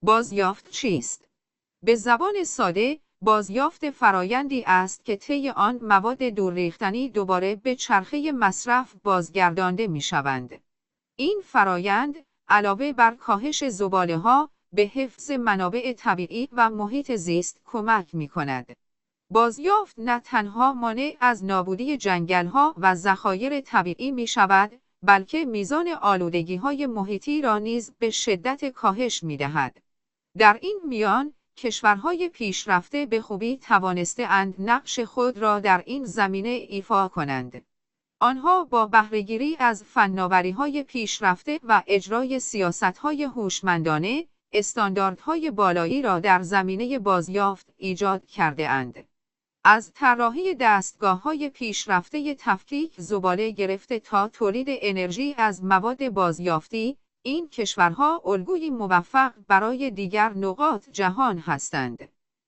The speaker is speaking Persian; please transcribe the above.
بازیافت چیست؟ به زبان ساده، بازیافت فرایندی است که طی آن مواد دورریختنی دوباره به چرخه مصرف بازگردانده می‌شوند. این فرایند علاوه بر کاهش زباله‌ها به حفظ منابع طبیعی و محیط زیست کمک می‌کند. بازیافت نه تنها مانع از نابودی جنگل‌ها و ذخایر طبیعی می‌شود، بلکه میزان آلودگی‌های محیطی را نیز به شدت کاهش می‌دهد. در این میان، کشورهای پیشرفته به خوبی توانسته‌اند نقش خود را در این زمینه ایفا کنند. آنها با بهره‌گیری از فناوری‌های پیشرفته و اجرای سیاست‌های هوشمندانه، استانداردهای بالایی را در زمینه بازیافت ایجاد کرده‌اند. از طراحی دستگاه‌های پیشرفته تفکیک زباله گرفته تا تولید انرژی از مواد بازیافتی، این کشورها الگویی موفق برای دیگر نقاط جهان هستند.